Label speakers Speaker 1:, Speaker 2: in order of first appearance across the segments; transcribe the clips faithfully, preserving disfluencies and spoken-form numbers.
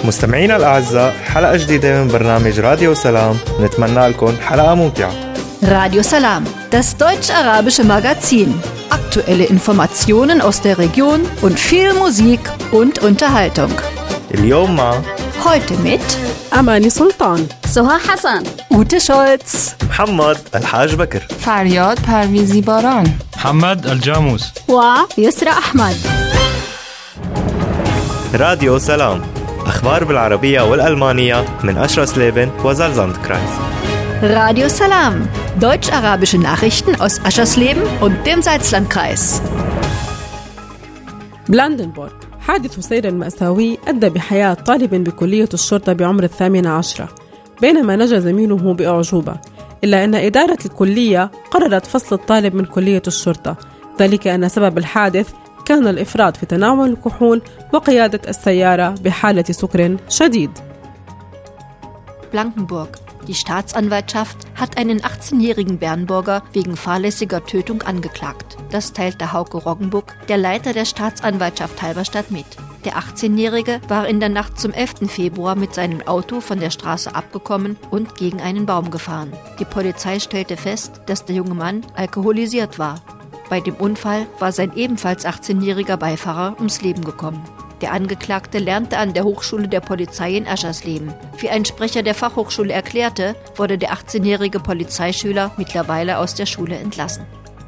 Speaker 1: مستمعينا الأعزاء، حلقة جديدة من برنامج راديو سلام. نتمنى لكم حلقة ممتعة.
Speaker 2: Radio Salam, das deutsch-arabische Magazin. Aktuelle Informationen aus der Region und viel Musik und Unterhaltung.
Speaker 1: اليوم مع
Speaker 2: Heute mit
Speaker 3: أماني سلطان،
Speaker 4: سهى حسن،
Speaker 2: Ute Scholz,
Speaker 1: محمد الحاج بكر،
Speaker 5: فریاد پرویزی باران،
Speaker 6: محمد الجاموس
Speaker 4: ويسرى أحمد.
Speaker 1: راديو سلام، أخبار بالعربية والألمانية من أشرس ليبن وزالزاند كرايس.
Speaker 2: Radio Salam, deutsch-arabische Nachrichten aus Aschersleben und dem Salzlandkreis.
Speaker 3: بلاندنبورغ، حادث سير مأساوي أدى بحياة طالب بكلية الشرطة بعمر الثامنة عشرة بينما نجا زميله بأعجوبة، إلا أن إدارة الكلية قررت فصل الطالب من كلية الشرطة، ذلك أن سبب الحادث كان الإفراط في تناول الكحول وقيادة السيارة بحالة سكر شديد.
Speaker 2: Blankenburg. Die Staatsanwaltschaft hat einen achtzehnjährigen Bernburger wegen fahrlässiger Tötung angeklagt. Das teilte Hauke Roggenbuck, der Leiter der Staatsanwaltschaft Halberstadt, mit. Der achtzehnjährige war in der Nacht zum elften Februar mit seinem Auto von der Straße abgekommen und gegen einen Baum gefahren. Die Polizei stellte fest, dass der junge Mann alkoholisiert war. Bei dem Unfall war sein ebenfalls achtzehnjähriger Beifahrer ums Leben gekommen. Der Angeklagte lernte an der Hochschule der Polizei in Aschersleben. Wie ein Sprecher der Fachhochschule erklärte, wurde der achtzehnjährige Polizeischüler mittlerweile aus der Schule entlassen.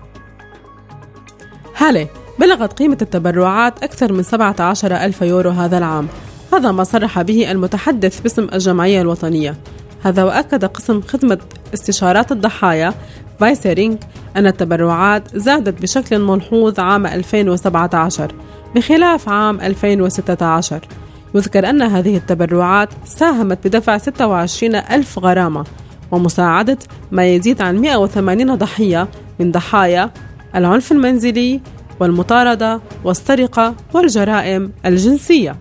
Speaker 3: هالي، بلغت قيمة التبرعات أكثر من سبعة عشر ألف يورو هذا العام. هذا ما صرح به المتحدث باسم الجمعية الوطنية. هذا وأكد قسم خدمة استشارات الضحايا فايسرينج أن التبرعات زادت بشكل ملحوظ عام ألفين وسبعة عشر بخلاف عام ألفين وستة عشر. يذكر أن هذه التبرعات ساهمت بدفع ستة وعشرين ألف غرامة ومساعدة ما يزيد عن مئة وثمانين ضحية من ضحايا العنف المنزلي والمطاردة والسرقة والجرائم الجنسية.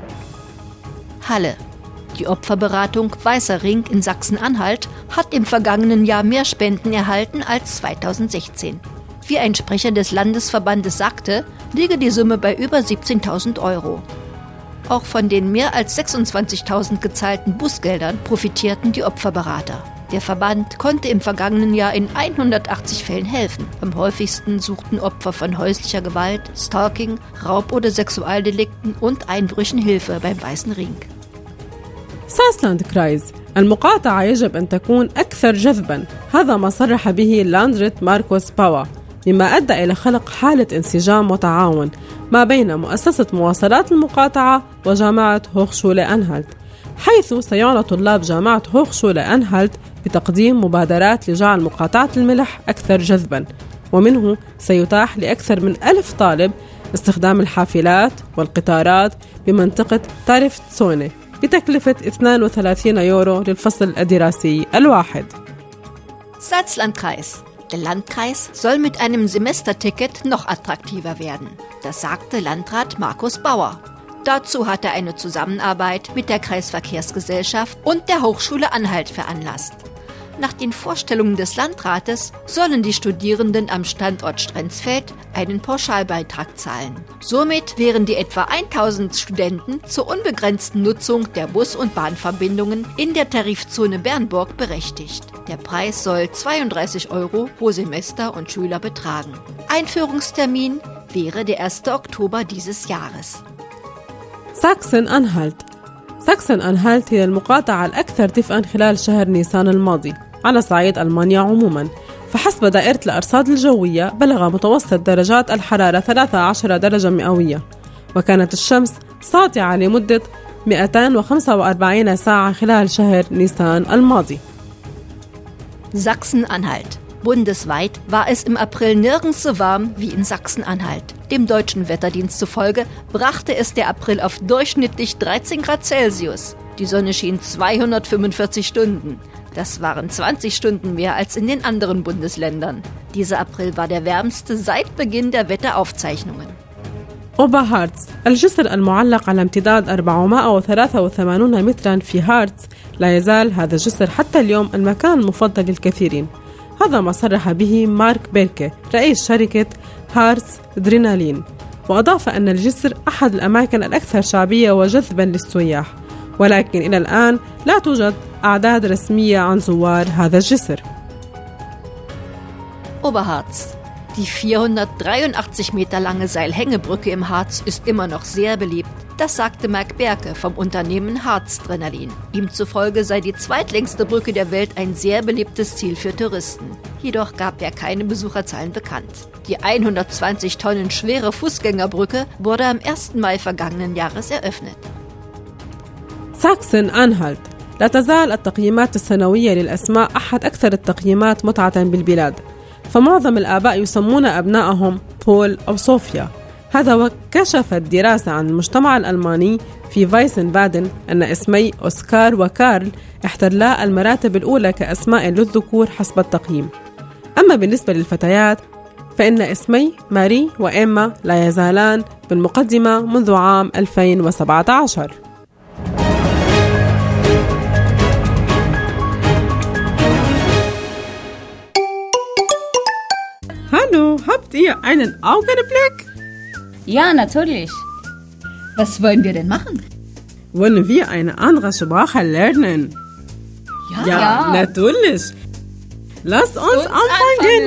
Speaker 2: Halle. Die Opferberatung Weißer Ring in Sachsen-Anhalt hat im vergangenen Jahr mehr Spenden erhalten als zweitausendsechzehn. Wie ein Sprecher des Landesverbandes sagte, liege die Summe bei über siebzehntausend Euro. Auch von den mehr als sechsundzwanzigtausend gezahlten Bußgeldern profitierten die Opferberater. Der Verband konnte im vergangenen Jahr in hundertachtzig Fällen helfen. Am häufigsten suchten Opfer von häuslicher Gewalt, Stalking, Raub- oder Sexualdelikten und Einbrüchen Hilfe beim Weißen Ring.
Speaker 3: ساسلاند كرايز، المقاطعة يجب أن تكون أكثر جذباً، هذا ما صرح به لاندريت ماركوس باوا، مما أدى إلى خلق حالة انسجام وتعاون ما بين مؤسسة مواصلات المقاطعة وجامعة هوخشولة أنهالت، حيث سيعنى طلاب جامعة هوخشولة أنهالت بتقديم مبادرات لجعل مقاطعة الملح أكثر جذباً، ومنه سيتاح لأكثر من ألف طالب استخدام الحافلات والقطارات بمنطقة تاريفتسوني بتكلفة اثنين وثلاثين يورو للفصل الدراسي الواحد.
Speaker 2: Salzlandkreis. Der Landkreis soll mit einem Semesterticket noch attraktiver werden. Das sagte Landrat Markus Bauer. Dazu hat er eine Zusammenarbeit mit der Kreisverkehrsgesellschaft und der Hochschule Anhalt veranlasst. Nach den Vorstellungen des Landrates sollen die Studierenden am Standort Strenzfeld einen Pauschalbeitrag zahlen. Somit wären die etwa tausend Studenten zur unbegrenzten Nutzung der Bus- und Bahnverbindungen in der Tarifzone Bernburg berechtigt. Der Preis soll zweiunddreißig Euro pro Semester und Schüler betragen. Einführungstermin wäre der erste Oktober dieses Jahres.
Speaker 3: ساكسن أنهالت. ساكسن أنهالت هي المقاطعة الأكثر دفئاً خلال شهر نيسان الماضي على صعيد ألمانيا عموماً، فحسب دائرة الأرصاد الجوية بلغ متوسط درجات الحرارة ثلاثة عشر درجة مئوية، وكانت الشمس ساطعة لمدة مئتين وخمسة وأربعين ساعة خلال شهر نيسان الماضي.
Speaker 2: Sachsen-Anhalt. Bundesweit war es im April nirgends so warm wie in Sachsen-Anhalt. Dem deutschen Wetterdienst zufolge brachte es der April auf durchschnittlich dreizehn Grad Celsius. Die Sonne schien zweihundertfünfundvierzig Stunden. Das waren zwanzig Stunden mehr als in den anderen Bundesländern. Dieser April war der wärmste seit Beginn der Wetteraufzeichnungen.
Speaker 3: أوبرهارتز، الجسر المعلق على امتداد أربعمائة وثلاثة وثمانين مترا في هارتز، لا يزال هذا الجسر حتى اليوم المكان المفضل للكثيرين. هذا ما صرح به مارك بيركي رئيس شركة هارتز درينالين، وأضاف أن الجسر أحد الأماكن الأكثر شعبية وجذبا للسياح، ولكن إلى الآن لا توجد أعداد رسمية عن زوار هذا الجسر.
Speaker 2: Oberharz. Die vierhundertdreiundachtzig Meter lange Seilhängebrücke im Harz ist immer noch sehr beliebt. Das sagte Marc Berke vom Unternehmen Harzdrenalin. Ihm zufolge sei die zweitlängste Brücke der Welt ein sehr beliebtes Ziel für Touristen. Jedoch gab er keine Besucherzahlen bekannt. Die hundertzwanzig Tonnen schwere Fußgängerbrücke wurde am ersten Mai vergangenen Jahres eröffnet.
Speaker 3: ساكسن أنهالت. لا تزال التقييمات السنوية للأسماء أحد أكثر التقييمات متعة بالبلاد، فمعظم الآباء يسمون أبنائهم بول أو صوفيا. هذا وكشفت دراسة عن المجتمع الألماني في فايسن بادن أن اسمي أوسكار وكارل احتلا المراتب الأولى كأسماء للذكور حسب التقييم. أما بالنسبة للفتيات فإن اسمي ماري وإيما لا يزالان بالمقدمة منذ عام ألفين وسبعة عشر. Hallo, habt ihr einen Augenblick?
Speaker 4: Ja, natürlich.
Speaker 2: Was wollen wir denn machen?
Speaker 3: Wollen wir eine andere Sprache lernen?
Speaker 2: Ja,
Speaker 3: Ja,
Speaker 4: Ja.
Speaker 3: natürlich. Lasst uns,
Speaker 4: uns
Speaker 3: anfangen.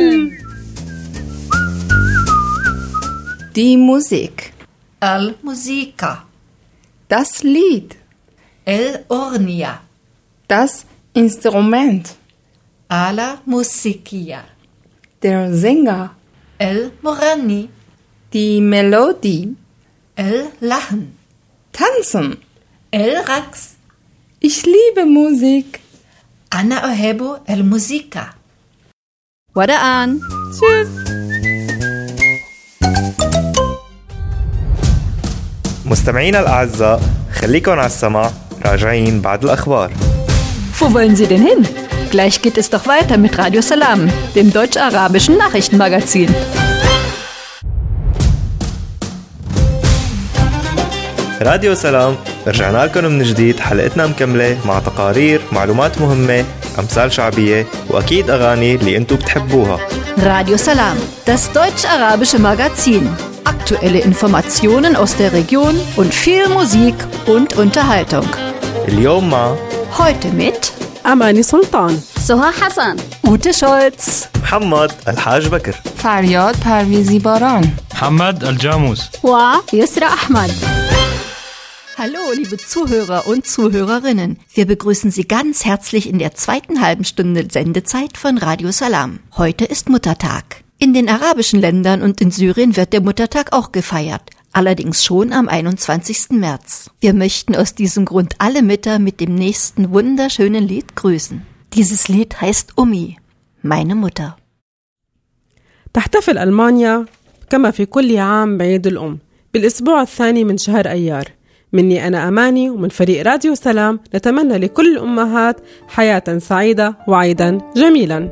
Speaker 5: Die Musik.
Speaker 2: El Musica.
Speaker 5: Das Lied.
Speaker 2: El Ornia.
Speaker 5: Das Instrument.
Speaker 2: Ala Musicia.
Speaker 5: Der Sänger.
Speaker 2: El Morani.
Speaker 5: Die Melodie.
Speaker 2: El Lachen.
Speaker 5: Tanzen.
Speaker 2: El Rax.
Speaker 5: Ich liebe Musik.
Speaker 2: Ana Ohebo El Musica.
Speaker 4: وداعاً.
Speaker 3: Tschüss.
Speaker 1: مستمعينا الأعزاء، خليكن على السمع، راجعين بعد الأخبار.
Speaker 2: Wo wollen Sie denn hin? Gleich geht es doch weiter mit Radio Salam, dem deutsch-arabischen Nachrichtenmagazin.
Speaker 1: راديو سلام، رجعنا لكم من جديد. حلقتنا مكملة مع تقارير، معلومات مهمة، أمثال شعبية وأكيد أغاني اللي أنتوا بتحبوها.
Speaker 2: Radio Salam, das deutsch-arabische Magazin. Aktuelle Informationen aus der Region und viel Musik und Unterhaltung.
Speaker 1: اليوم مع
Speaker 2: Heute mit
Speaker 3: أماني سلطان.
Speaker 4: سهى حسن.
Speaker 2: Ute Scholz,
Speaker 1: محمد الحاج بكر.
Speaker 5: فریاد پرویزی باران.
Speaker 6: محمد الجاموس.
Speaker 4: ويسرى أحمد.
Speaker 2: Hallo, liebe Zuhörer und Zuhörerinnen. Wir begrüßen Sie ganz herzlich in der zweiten halben Stunde Sendezeit von Radio Salam. Heute ist Muttertag. In den arabischen Ländern und in Syrien wird der Muttertag auch gefeiert. Allerdings schon am einundzwanzigsten März. Wir möchten aus diesem Grund alle Mütter mit dem nächsten wunderschönen Lied grüßen. Dieses Lied heißt Ummi, meine Mutter.
Speaker 3: تحتفل ألمانيا كما في كل عام بعيد الأم بالأسبوع الثاني من شهر أيار. مني أنا أماني ومن فريق راديو سلام نتمنى لكل الأمهات حياة سعيدة وعيدا جميلا.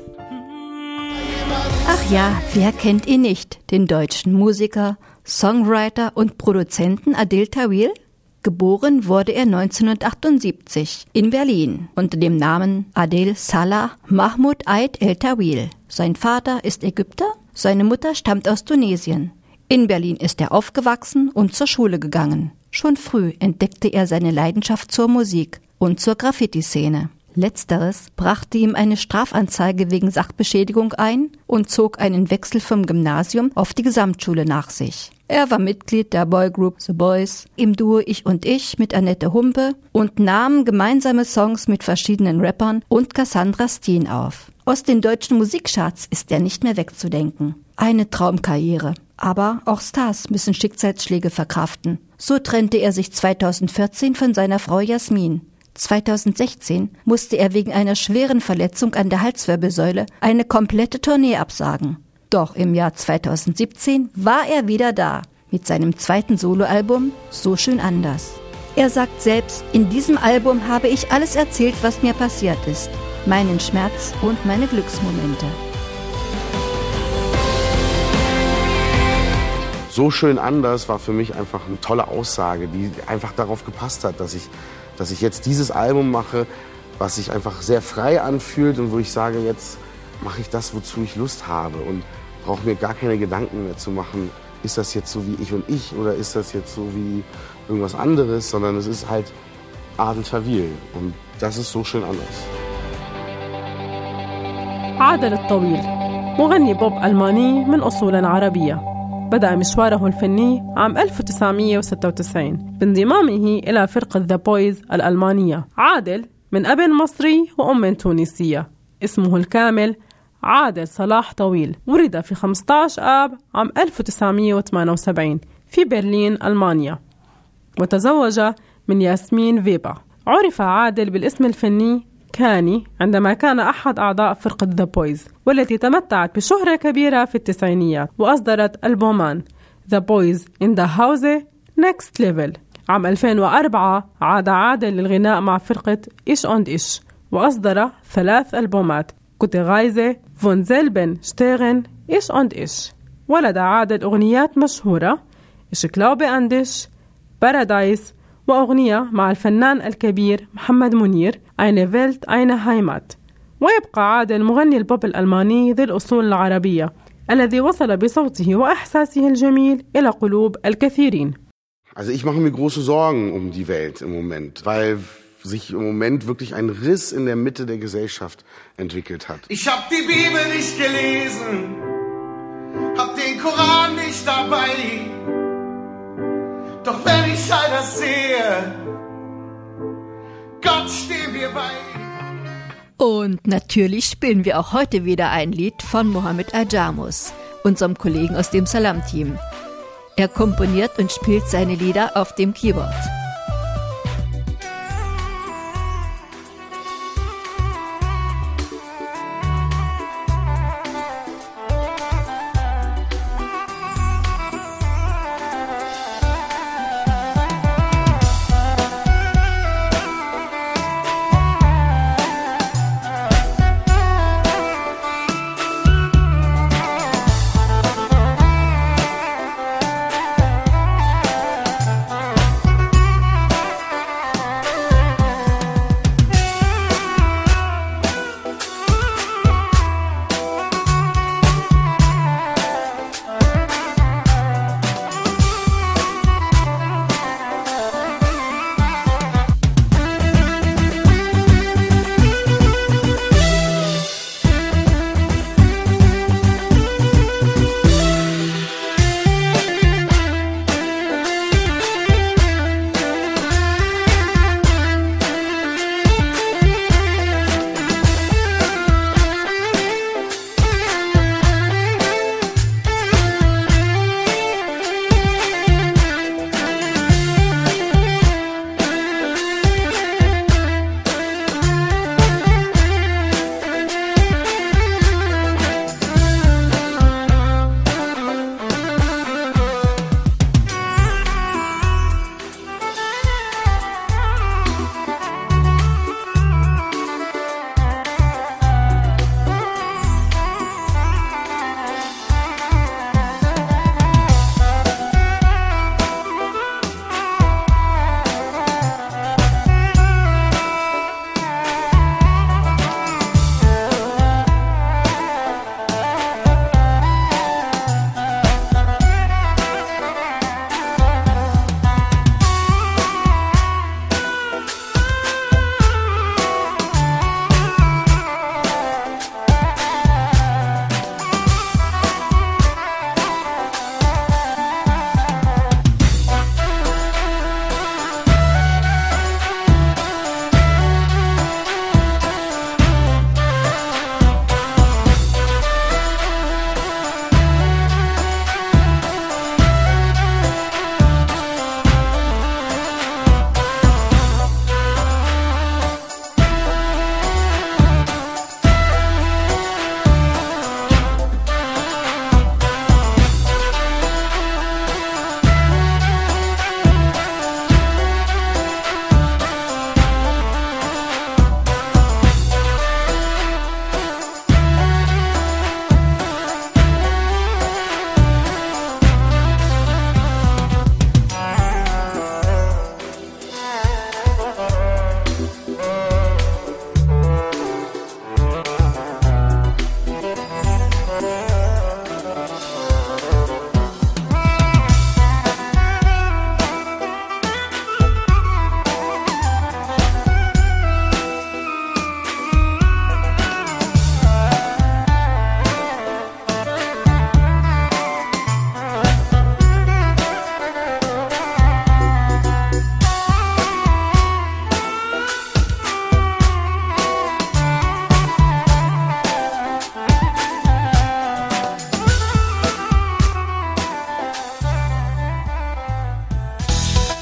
Speaker 2: Ach ja, wer kennt ihn nicht? Den deutschen Musiker, Songwriter und Produzenten Adel Tawil? Geboren wurde er neunzehnhundertachtundsiebzig in Berlin unter dem Namen Adel Salah Mahmoud Eid El Tawil. Sein Vater ist Ägypter, seine Mutter stammt aus Tunesien. In Berlin ist er aufgewachsen und zur Schule gegangen. Schon früh entdeckte er seine Leidenschaft zur Musik und zur Graffiti-Szene. Letzteres brachte ihm eine Strafanzeige wegen Sachbeschädigung ein und zog einen Wechsel vom Gymnasium auf die Gesamtschule nach sich. Er war Mitglied der Boygroup The Boys, im Duo Ich und Ich mit Annette Humpe und nahm gemeinsame Songs mit verschiedenen Rappern und Cassandra Steen auf. Aus den deutschen Musikcharts ist er nicht mehr wegzudenken. Eine Traumkarriere. Aber auch Stars müssen Schicksalsschläge verkraften. So trennte er sich zweitausendvierzehn von seiner Frau Jasmin. zweitausendsechzehn musste er wegen einer schweren Verletzung an der Halswirbelsäule eine komplette Tournee absagen. Doch im Jahr zweitausendsiebzehn war er wieder da mit seinem zweiten Soloalbum So schön anders. Er sagt selbst, in diesem Album habe ich alles erzählt, was mir passiert ist. Meinen Schmerz und meine Glücksmomente.
Speaker 7: So schön anders war für mich einfach eine tolle Aussage, die einfach darauf gepasst hat, dass ich, dass ich jetzt dieses Album mache, was sich einfach sehr frei anfühlt und wo ich sage, jetzt mache ich das, wozu ich Lust habe und brauche mir gar keine Gedanken mehr zu machen, ist das jetzt so wie ich und ich oder ist das jetzt so wie irgendwas anderes, sondern es ist halt Adel Tawil. Und das ist so schön anders.
Speaker 3: عادل الطويل مغني بوب ألماني من أصول عربية، بدأ مشواره الفني عام ألف وتسعمئة وستة وتسعين بانضمامه إلى فرقة ذا بويز الألمانية. عادل من أب مصري وأم تونسية، اسمه الكامل عادل صلاح طويل. ولد في خمسة عشر آب عام ألف وتسعمئة وثمانية وسبعين في برلين ألمانيا، وتزوج من ياسمين فيبا. عرف عادل بالاسم الفني كاني عندما كان أحد أعضاء فرقة ذا بويز، والتي تمتعت بشهرة كبيرة في التسعينيات، وأصدرت ألبومان The Boys in the House Next Level. عام ألفين وأربعة عاد عادل للغناء مع فرقة إيش أند إيش، وأصدر ثلاث ألبومات كوتي غايزة، فون زيلبن شتيغن، إيش أند إيش. ولد عادل أغنيات مشهورة إيش كلاوبي أندش، بارادايس، وأغنية مع الفنان الكبير محمد منير أين فيلت أين هايمات. ويبقى عادل مغني البوب الألماني ذي الأصول العربية الذي وصل بصوته وإحساسه الجميل إلى قلوب الكثيرين.
Speaker 7: Also ich mache mir große Sorgen um die Welt im Moment, weil sich im Moment wirklich ein Riss in der Mitte der Gesellschaft entwickelt hat.
Speaker 6: Ich hab die Bibel nicht gelesen, hab den Koran nicht dabei, doch wenn ich all das sehe, Gott steh mir bei.
Speaker 2: Und natürlich spielen wir auch heute wieder ein Lied von Mohammed Ajamus, unserem Kollegen aus dem Salam-Team. Er komponiert und spielt seine Lieder auf dem Keyboard.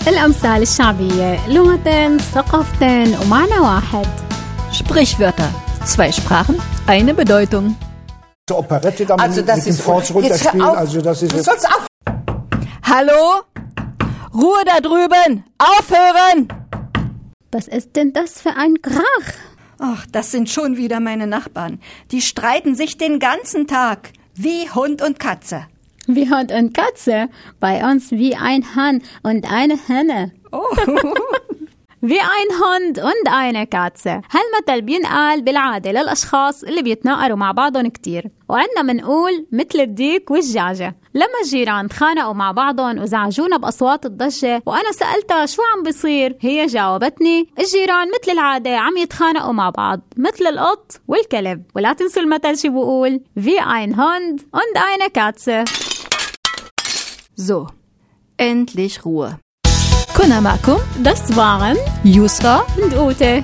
Speaker 4: الأمثال الشعبية لغتين ثقافتين ومعنى واحد.
Speaker 2: Sprichwörter. Zwei Sprachen, eine Bedeutung.
Speaker 8: Operette da also das mit dem Forts runterspielen, also das ist jetzt...
Speaker 2: Hallo? Ruhe da drüben! Aufhören!
Speaker 4: Was ist denn das für ein Krach?
Speaker 2: Ach, das sind schon wieder meine Nachbarn. Die streiten sich den ganzen Tag. Wie Hund und Katze.
Speaker 4: Wie Hund und Katze? Bei uns wie ein Hahn und eine Henne.
Speaker 2: Oh.
Speaker 4: wie ein Hund und eine Katze. هالمثل بينقال بالعادة للأشخاص اللي بيتناقروا مع بعضهم كتير. وعندنا منقول مثل الديك والجعجة. لما الجيران تخانقوا مع بعضهم وزعجونا بأصوات الضجة وأنا سألتها شو عم بيصير، هي جاوبتني الجيران مثل العادة عم يتخانقوا مع بعض مثل القط والكلب. ولا تنسوا المثل شو بقول wie ein Hund und eine Katze.
Speaker 2: So, endlich Ruhe. كنا معكم
Speaker 4: Das waren
Speaker 2: يسرى
Speaker 4: und Ute.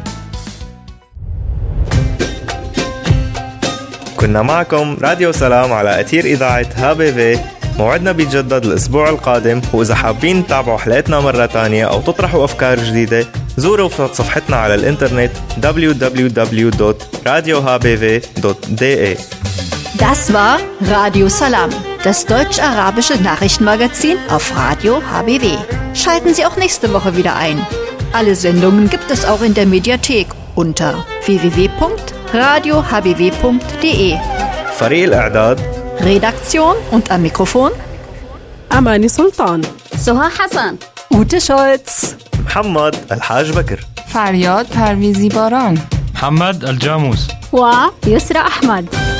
Speaker 1: كنا معكم راديو سلام على أثير إذاعة ها بي في. موعدنا بيتجدد الأسبوع القادم، وإذا حابين تتابعوا حلقتنا مرة تانية أو تطرحوا أفكار جديدة زوروا صفحتنا على الإنترنت دبليو دبليو دبليو دوت راديو ها بي في دوت دي إيه.
Speaker 2: Das war Radio Salam, das deutsch-arabische Nachrichtenmagazin auf Radio H B W. Schalten Sie auch nächste Woche wieder ein. Alle Sendungen gibt es auch in der Mediathek unter w w w punkt radio h b w punkt d e.
Speaker 1: فريق الإعداد
Speaker 2: Redaktion und am Mikrofon
Speaker 3: أماني سلطان،
Speaker 4: سهى حسن،
Speaker 2: Ute Scholz،
Speaker 1: محمد الحاج بكر،
Speaker 5: فریاد پرویزی باران،
Speaker 9: محمد الجاموس
Speaker 4: ويسرى أحمد.